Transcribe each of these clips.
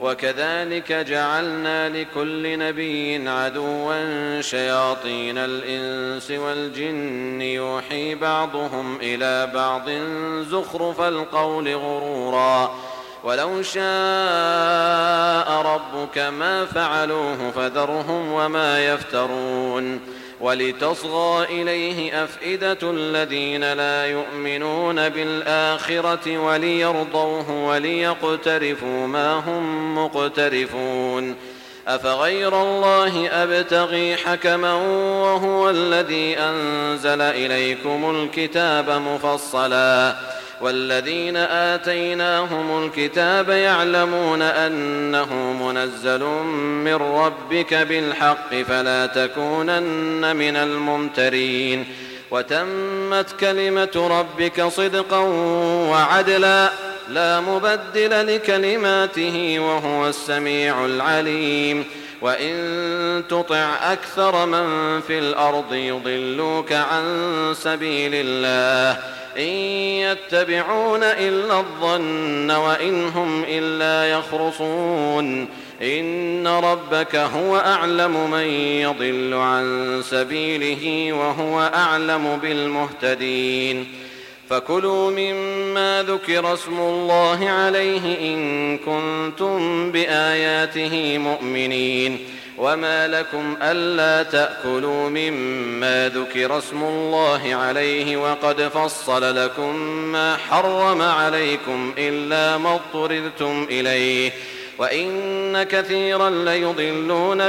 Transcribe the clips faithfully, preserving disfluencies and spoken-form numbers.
وكذلك جعلنا لكل نبي عدوا شياطين الإنس والجن يوحي بعضهم إلى بعض زخرف القول غرورا ولو شاء ربك ما فعلوه فذرهم وما يفترون ولتصغى إليه أفئدة الذين لا يؤمنون بالآخرة وليرضوه وليقترفوا ما هم مقترفون أفغير الله أبتغي حكما وهو الذي أنزل إليكم الكتاب مفصلا والذين آتيناهم الكتاب يعلمون أنه منزل من ربك بالحق فلا تكونن من الممترين وتمت كلمة ربك صدقا وعدلا لا مبدل لكلماته وهو السميع العليم وإن تطع أكثر من في الأرض يضلوك عن سبيل الله إن يتبعون إلا الظن وإن هم إلا يخرصون إن ربك هو أعلم من يضل عن سبيله وهو أعلم بالمهتدين فكلوا مما ذكر اسم الله عليه إن كنتم بآياته مؤمنين وما لكم ألا تأكلوا مما ذكر اسم الله عليه وقد فصل لكم ما حرم عليكم إلا ما اضطررتم إليه وإن كثيرا ليضلون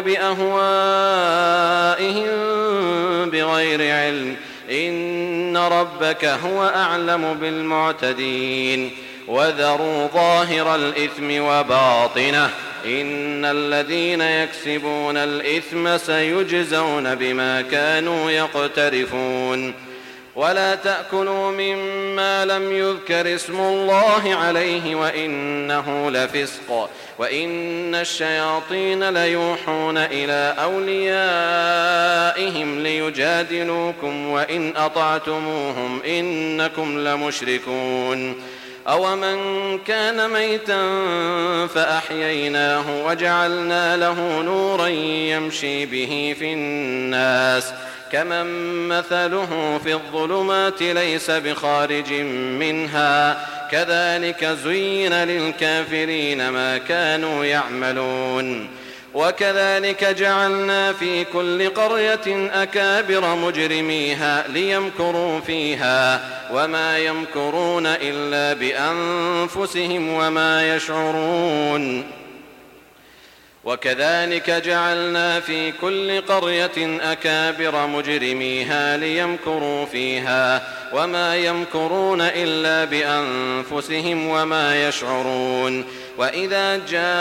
بأهوائهم بغير علم إن ربك هو أعلم بالمعتدين وذروا ظاهر الإثم وباطنه إن الذين يكسبون الإثم سيجزون بما كانوا يقترفون ولا تأكلوا مما لم يذكر اسم الله عليه وإنه لفسق وإن الشياطين ليوحون إلى أوليائهم ليجادلوكم وإن أطعتموهم إنكم لمشركون أومن كان ميتا فأحييناه وجعلنا له نورا يمشي به في الناس كمن مثله في الظلمات ليس بخارج منها كذلك زين للكافرين ما كانوا يعملون وكذلك جعلنا في كل قرية أكابر مجرميها ليمكروا فيها وما يمكرون إلا بأنفسهم وما يشعرون وكذلك جعلنا في كل قرية أكابر مجرميها ليمكروا فيها وما يمكرون إلا بأنفسهم وما يشعرون وإذا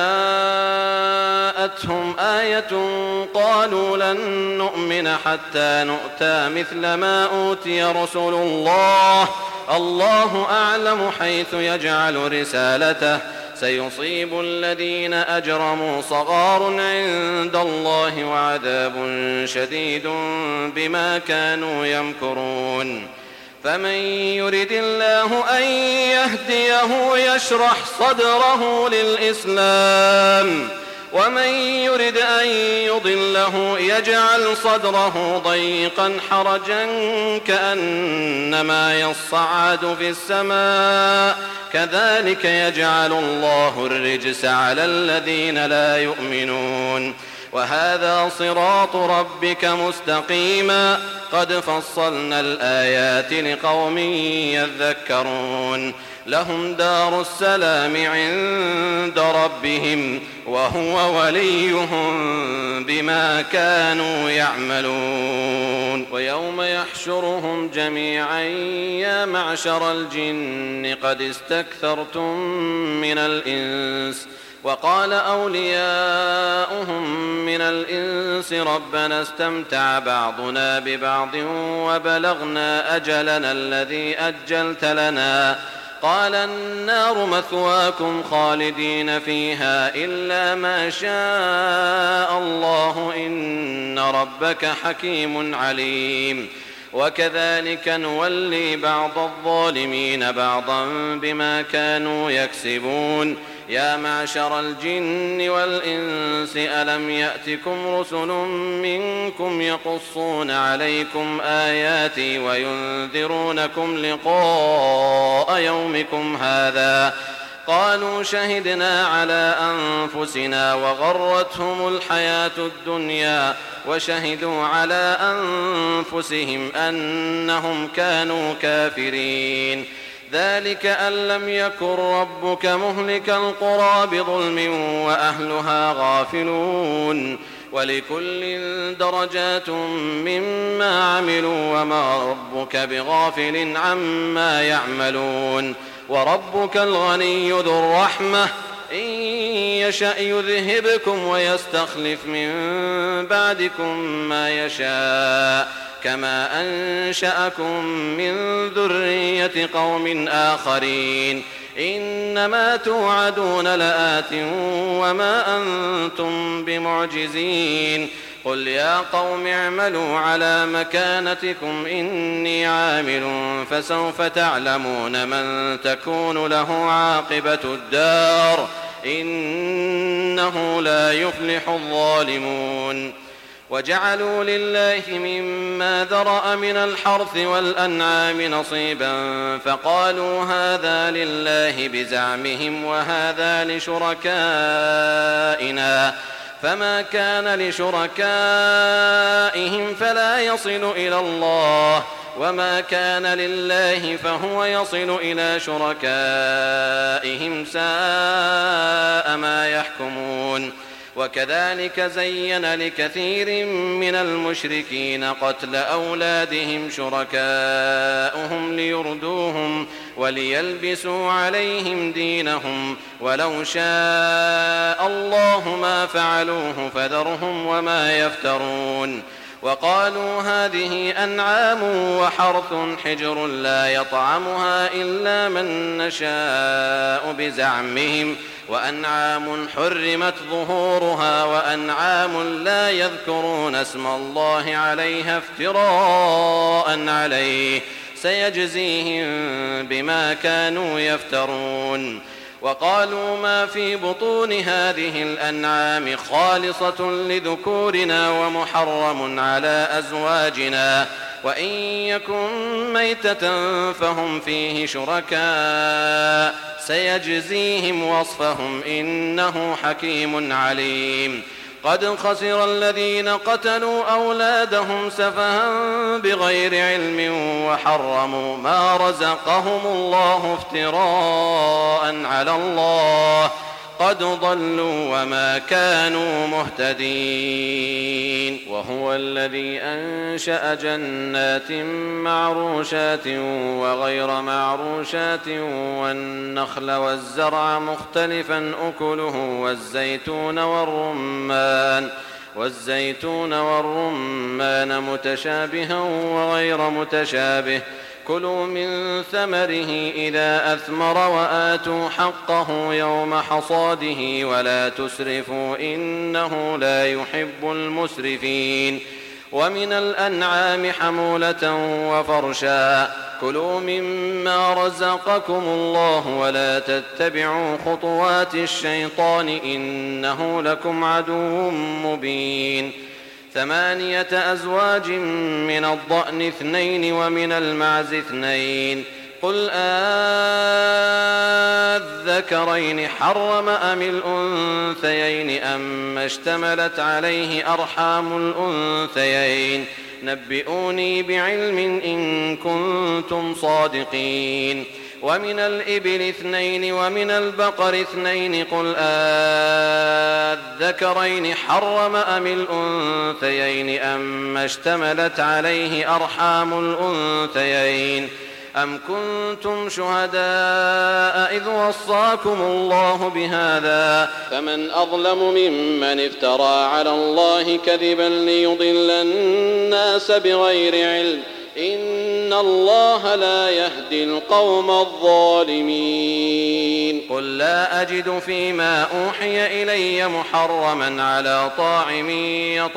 جاءتهم آية قالوا لن نؤمن حتى نؤتى مثل ما أوتي رسل الله الله أعلم حيث يجعل رسالته سيصيب الذين أجرموا صغار عند الله وعذاب شديد بما كانوا يمكرون فمن يرد الله أن يهديه يشرح صدره للإسلام ومن يرد أن يضله يجعل صدره ضيقا حرجا كأنما يصعد في السماء كذلك يجعل الله الرجس على الذين لا يؤمنون وهذا صراط ربك مستقيما قد فصلنا الآيات لقوم يذكرون لهم دار السلام عند ربهم وهو وليهم بما كانوا يعملون ويوم يحشرهم جميعا يا معشر الجن قد استكثرتم من الإنس وقال أولياؤهم من الإنس ربنا استمتع بعضنا ببعض وبلغنا أجلنا الذي أجلت لنا قال النار مثواكم خالدين فيها إلا ما شاء الله إن ربك حكيم عليم وكذلك نولي بعض الظالمين بعضا بما كانوا يكسبون يا معشر الجن والإنس ألم يأتكم رسل منكم يقصون عليكم آياتي وينذرونكم لقاء يومكم هذا قالوا شهدنا على أنفسنا وغرتهم الحياة الدنيا وشهدوا على أنفسهم أنهم كانوا كافرين ذلك أن لم يكن ربك مهلك القرى بظلم وأهلها غافلون ولكل درجات مما عملوا وما ربك بغافل عما يعملون وربك الغني ذو الرحمة إن يشأ يذهبكم ويستخلف من بعدكم ما يشاء كما أنشأكم من ذرية قوم آخرين إنما توعدون لآت وما أنتم بمعجزين قل يا قوم اعملوا على مكانتكم إني عامل فسوف تعلمون من تكون له عاقبة الدار إنه لا يفلح الظالمون وجعلوا لله مما ذرأ من الحرث والأنعام نصيبا فقالوا هذا لله بزعمهم وهذا لشركائنا فما كان لشركائهم فلا يصل إلى الله وما كان لله فهو يصل إلى شركائهم ساء ما يحكمون وكذلك زين لكثير من المشركين قتل أولادهم شركاؤهم ليردوهم وليلبسوا عليهم دينهم ولو شاء الله ما فعلوه فذرهم وما يفترون وقالوا هذه أنعام وحرث حجر لا يطعمها إلا من نشاء بزعمهم وأنعام حرمت ظهورها وأنعام لا يذكرون اسم الله عليها افتراء عليه سيجزيهم بما كانوا يفترون وقالوا ما في بطون هذه الأنعام خالصة لذكورنا ومحرم على أزواجنا وإن يكن ميتة فهم فيه شركاء سيجزيهم وصفهم إنه حكيم عليم قد خسر الذين قتلوا أولادهم سفها بغير علم وحرموا ما رزقهم الله افتراء على الله قد ضلوا وما كانوا مهتدين وهو الذي أنشأ جنات معروشات وغير معروشات والنخل والزرع مختلفا أكله والزيتون والرمان والزيتون والرمان متشابها وغير متشابه كلوا من ثمره إذا أثمر وآتوا حقه يوم حصاده ولا تسرفوا إنه لا يحب المسرفين ومن الأنعام حمولة وفرشا كلوا مما رزقكم الله ولا تتبعوا خطوات الشيطان إنه لكم عدو مبين ثمانية أزواج من الضأن اثنين ومن المعز اثنين قل آذكرين حرم أم الأنثيين أما اشتملت عليه أرحام الأنثيين نبئوني بعلم إن كنتم صادقين ومن الإبل اثنين ومن البقر اثنين قل آذكرين حرم أم الأنثيين أما اشتملت عليه أرحام الأنثيين أم كنتم شهداء إذ وصاكم الله بهذا فمن أظلم ممن افترى على الله كذبا ليضل الناس بغير علم إن الله لا يهدي القوم الظالمين قل لا أجد فيما أوحي إلي محرما على طاعم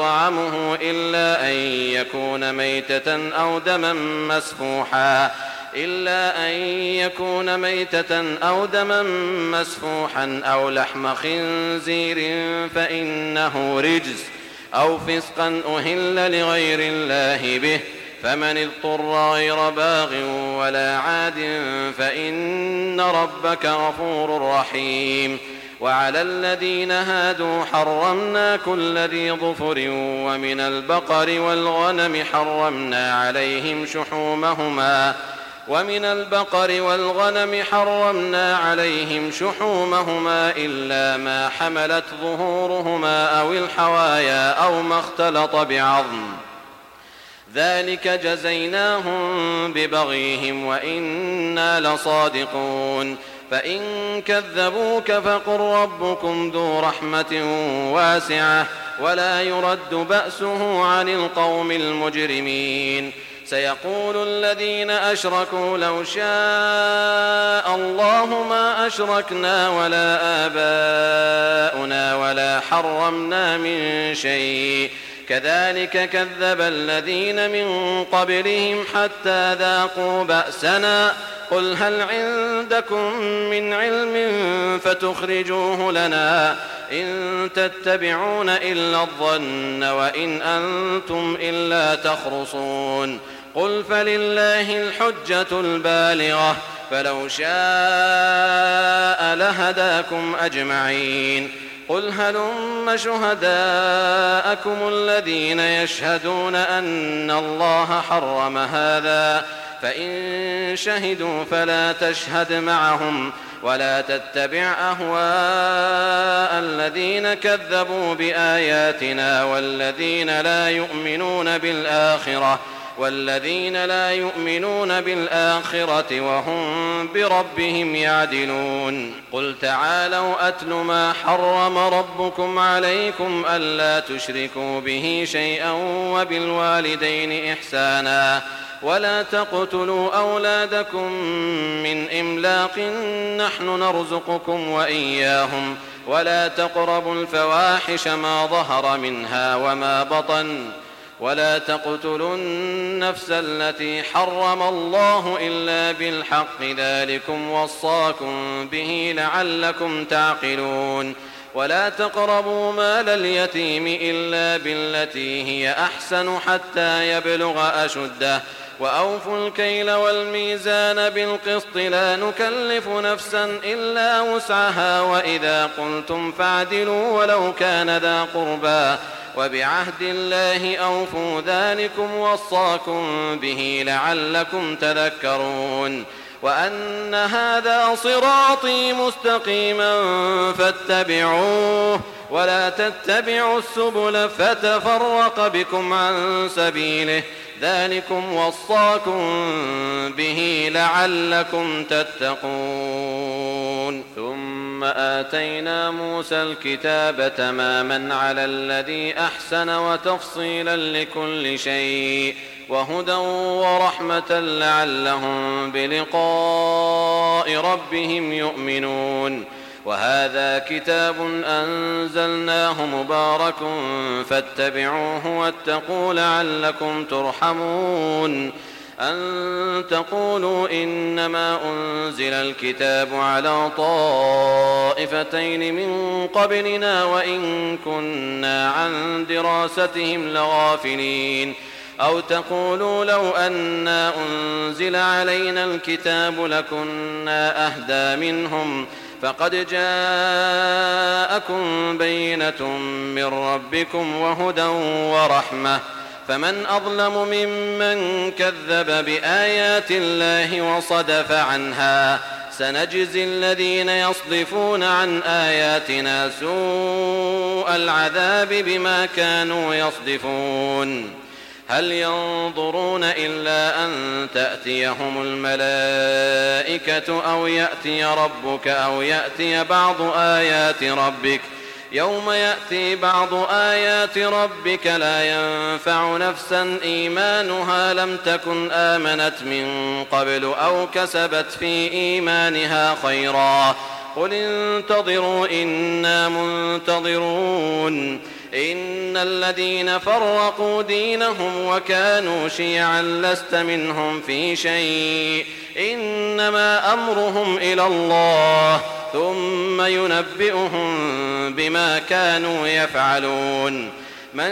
يطعمه إلا أن يكون ميتة أو دما مسفوحا إلا أن يكون ميتة أو دما مسفوحا أو لحم خنزير فإنه رجس أو فسقا أهل لغير الله به، فمن اضطر غير باغ ولا عاد فإن ربك غفور رحيم. وعلى الذين هادوا حرمنا كل ذي ظفر ومن البقر والغنم حرمنا عليهم شحومهما ومن البقر والغنم حرمنا عليهم شحومهما إلا ما حملت ظهورهما أو الحوايا أو ما اختلط بعظم، ذلك جزيناهم ببغيهم وإنا لصادقون. فإن كذبوك فقل ربكم ذو رحمة واسعة ولا يرد بأسه عن القوم المجرمين. سيقول الذين أشركوا لو شاء الله ما أشركنا ولا آباؤنا ولا حرمنا من شيء كذلك كذب الذين من قبلهم حتى ذاقوا بأسنا قل هل عندكم من علم فتخرجوه لنا إن تتبعون إلا الظن وإن أنتم إلا تخرصون. قل فلله الحجة البالغة فلو شاء لهداكم أجمعين. قل هلم شهداءكم الذين يشهدون أن الله حرم هذا فإن شهدوا فلا تشهد معهم ولا تتبع أهواء الذين كذبوا بآياتنا والذين لا يؤمنون بالآخرة والذين لا يؤمنون بالآخرة وهم بربهم يعدلون. قل تعالوا أتل ما حرم ربكم عليكم ألا تشركوا به شيئا وبالوالدين إحسانا ولا تقتلوا أولادكم من إملاق نحن نرزقكم وإياهم ولا تقربوا الفواحش ما ظهر منها وما بطن ولا تقتلوا النفس التي حرم الله إلا بالحق ذلكم وصاكم به لعلكم تعقلون. ولا تقربوا مال اليتيم إلا بالتي هي أحسن حتى يبلغ أشده وأوفوا الكيل والميزان بالقسط لا نكلف نفسا إلا وسعها وإذا قلتم فاعدلوا ولو كان ذا قربى وبعهد الله أوفوا ذلكم وصاكم به لعلكم تذكرون. وأن هذا صراطي مستقيما فاتبعوه ولا تتبعوا السبل فتفرق بكم عن سبيله ذلكم وصاكم به لعلكم تتقون. ثم آتينا موسى الكتاب تماما على الذي أحسن وتفصيلا لكل شيء وهدى ورحمة لعلهم بلقاء ربهم يؤمنون. وهذا كتاب أنزلناه مبارك فاتبعوه واتقوا لعلكم ترحمون. أن تقولوا إنما أنزل الكتاب على طائفتين من قبلنا وإن كنا عن دراستهم لغافلين أو تقولوا لو أنا أنزل علينا الكتاب لكنا أهدى منهم فقد جاءكم بينة من ربكم وهدى ورحمة فمن أظلم ممن كذب بآيات الله وصدف عنها سنجزي الذين يصدفون عن آياتنا سوء العذاب بما كانوا يصدفون. هل ينظرون إلا أن تأتيهم الملائكة أو يأتي ربك أو يأتي بعض آيات ربك يوم يأتي بعض آيات ربك لا ينفع نفسا إيمانها لم تكن آمنت من قبل أو كسبت في إيمانها خيرا قل انتظروا إنا منتظرون. إن الذين فرقوا دينهم وكانوا شيعا لست منهم في شيء إنما أمرهم إلى الله ثم ينبئهم بما كانوا يفعلون من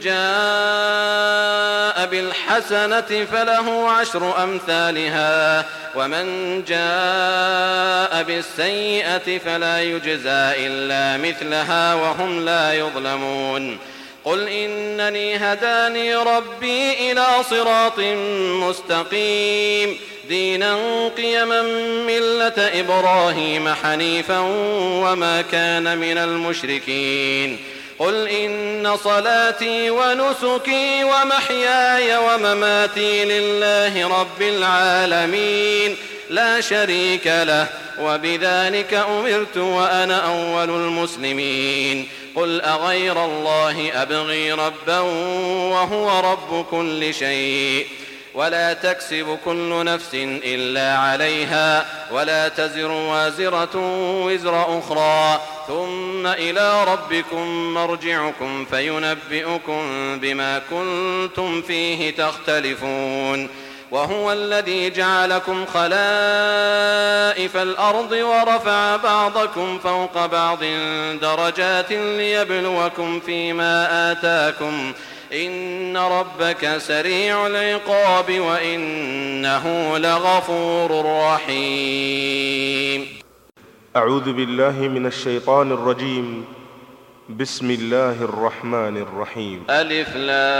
جاء بالحسنة فله عشر أمثالها ومن جاء بالسيئة فلا يجزى إلا مثلها وهم لا يظلمون قل إنني هداني ربي إلى صراط مستقيم دينا قيما ملة إبراهيم حنيفا وما كان من المشركين قل إن صلاتي ونسكي ومحياي ومماتي لله رب العالمين لا شريك له وبذلك أمرت وأنا أول المسلمين قل أغير الله أبغي ربا وهو رب كل شيء ولا تكسب كل نفس إلا عليها ولا تزر وازرة وزر أخرى ثم إلى ربكم مرجعكم فينبئكم بما كنتم فيه تختلفون وهو الذي جعلكم خلائف الأرض ورفع بعضكم فوق بعض درجات ليبلوكم فيما آتاكم إن ربك سريع العقاب وإنه لغفور رحيم. أعوذ بالله من الشيطان الرجيم. بسم الله الرحمن الرحيم. ألف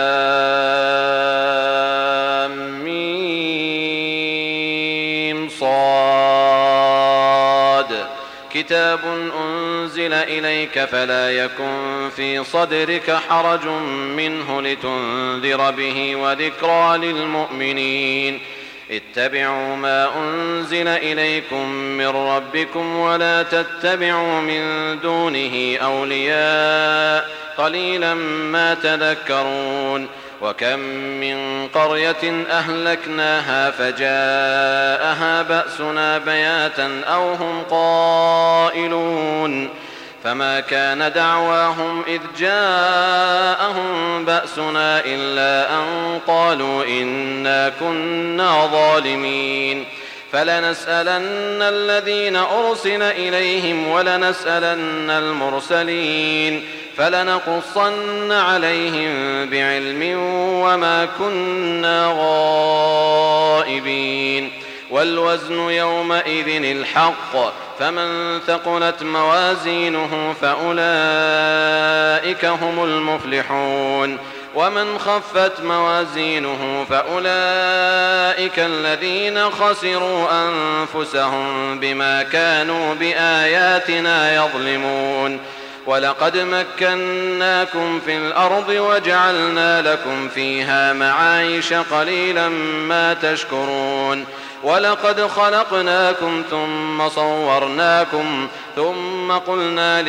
لام ميم صاد كتاب أنزل إليك فلا يكن في صدرك حرج منه لتنذر به وذكرى للمؤمنين اتبعوا ما أنزل إليكم من ربكم ولا تتبعوا من دونه أولياء قليلا ما تذكرون وكم من قرية أهلكناها فجاءها بأسنا بياتا أو هم قائلون فما كان دعواهم إذ جاءهم بأسنا إلا أن قالوا إنا كنا ظالمين فلنسألن الذين أرسل إليهم ولنسألن المرسلين فلنقصن عليهم بعلم وما كنا غائبين والوزن يومئذ الحق فمن ثقلت موازينه فأولئك هم المفلحون ومن خفت موازينه فأولئك الذين خسروا أنفسهم بما كانوا بآياتنا يظلمون ولقد مكناكم في الأرض وجعلنا لكم فيها معايش قليلا ما تشكرون ولقد خلقناكم ثم صورناكم ثم قلنا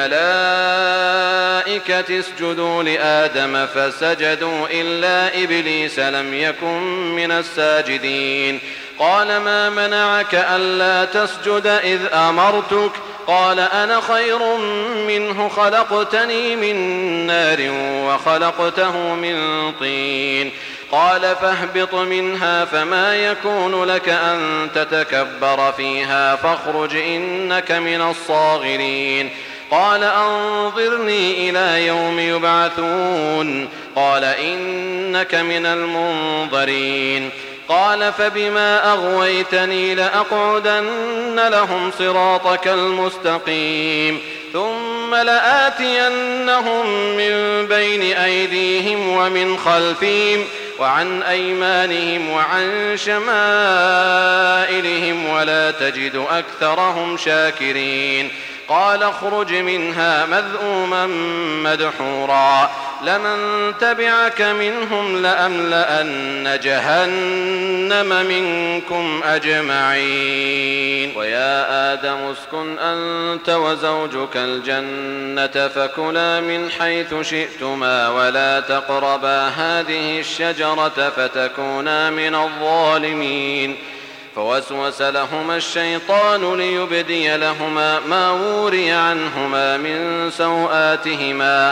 للملائكة اسجدوا لآدم فسجدوا إلا إبليس لم يكن من الساجدين قال ما منعك ألا تسجد إذ أمرتك قال أنا خير منه خلقتني من نار وخلقته من طين قال فاهبط منها فما يكون لك أن تتكبر فيها فاخرج إنك من الصاغرين قال أنظرني إلى يوم يبعثون قال إنك من المنظرين قال فبما أغويتني لأقعدن لهم صراطك المستقيم ثم لآتينهم من بين أيديهم ومن خلفهم وعن أيمانهم وعن شمائلهم ولا تجد أكثرهم شاكرين قال اخرج منها مذءوما مدحورا لمن تبعك منهم لأملأن جهنم منكم أجمعين ويا آدم اسكن أنت وزوجك الجنة فكلا من حيث شئتما ولا تقربا هذه الشجرة فتكونا من الظالمين فوسوس لهما الشيطان ليبدي لهما ما وري عنهما من سوآتهما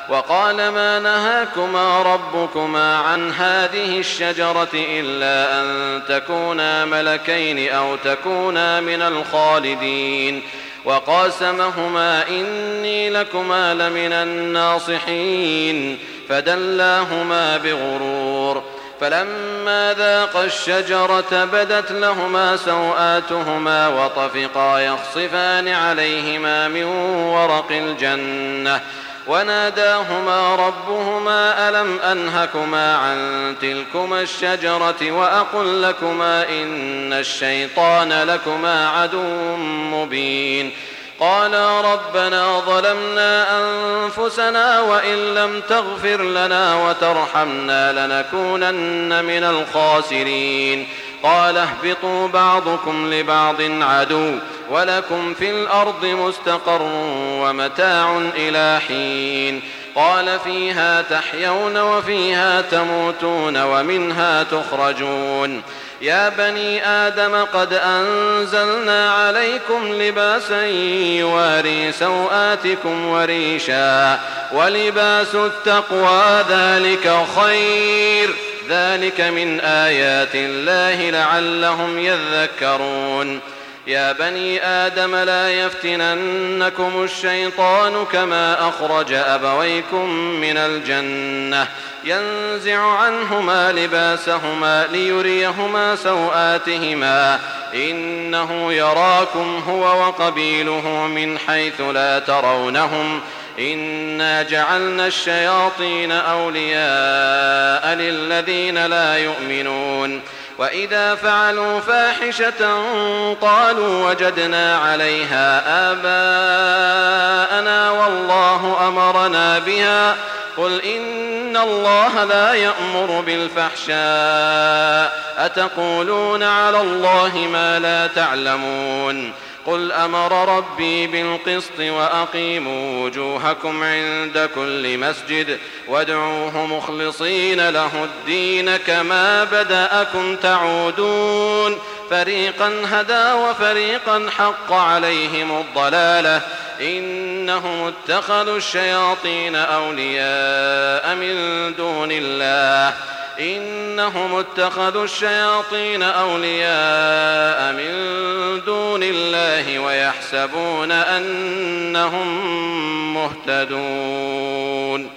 وقال ما نهاكما ربكما عن هذه الشجرة إلا أن تكونا ملكين أو تكونا من الخالدين وقاسمهما إني لكما لمن الناصحين فدلاهما بغرور فلما ذاقا الشجرة بدت لهما سوآتهما وطفقا يخصفان عليهما من ورق الجنة وناداهما ربهما ألم أنهكما عن تلكما الشجرة وأقل لكما إن الشيطان لكما عدو مبين قالا ربنا ظلمنا أنفسنا وإن لم تغفر لنا وترحمنا لنكونن من الخاسرين قال اهبطوا بعضكم لبعض عدو ولكم في الأرض مستقر ومتاع إلى حين قال فيها تحيون وفيها تموتون ومنها تخرجون يا بني آدم قد أنزلنا عليكم لباسا يواري سوآتكم وريشا ولباس التقوى ذلك خير ذلك من آيات الله لعلهم يذكرون يا بني آدم لا يفتننكم الشيطان كما أخرج أبويكم من الجنة ينزع عنهما لباسهما ليريهما سوآتهما إنه يراكم هو وقبيله من حيث لا ترونهم إنا جعلنا الشياطين أولياء للذين لا يؤمنون وإذا فعلوا فاحشة قالوا وجدنا عليها آباءنا والله أمرنا بها قل إن الله لا يأمر بالفحشاء أتقولون على الله ما لا تعلمون قل أمر ربي بالقسط وأقيموا وجوهكم عند كل مسجد وادعوه مخلصين له الدين كما بدأكم تعودون فريقا هدى وفريقا حق عليهم الضلالة إنهم اتخذوا الشياطين أولياء من دون الله إنهم اتخذوا الشياطين أولياء من دون الله ويحسبون أنهم مهتدون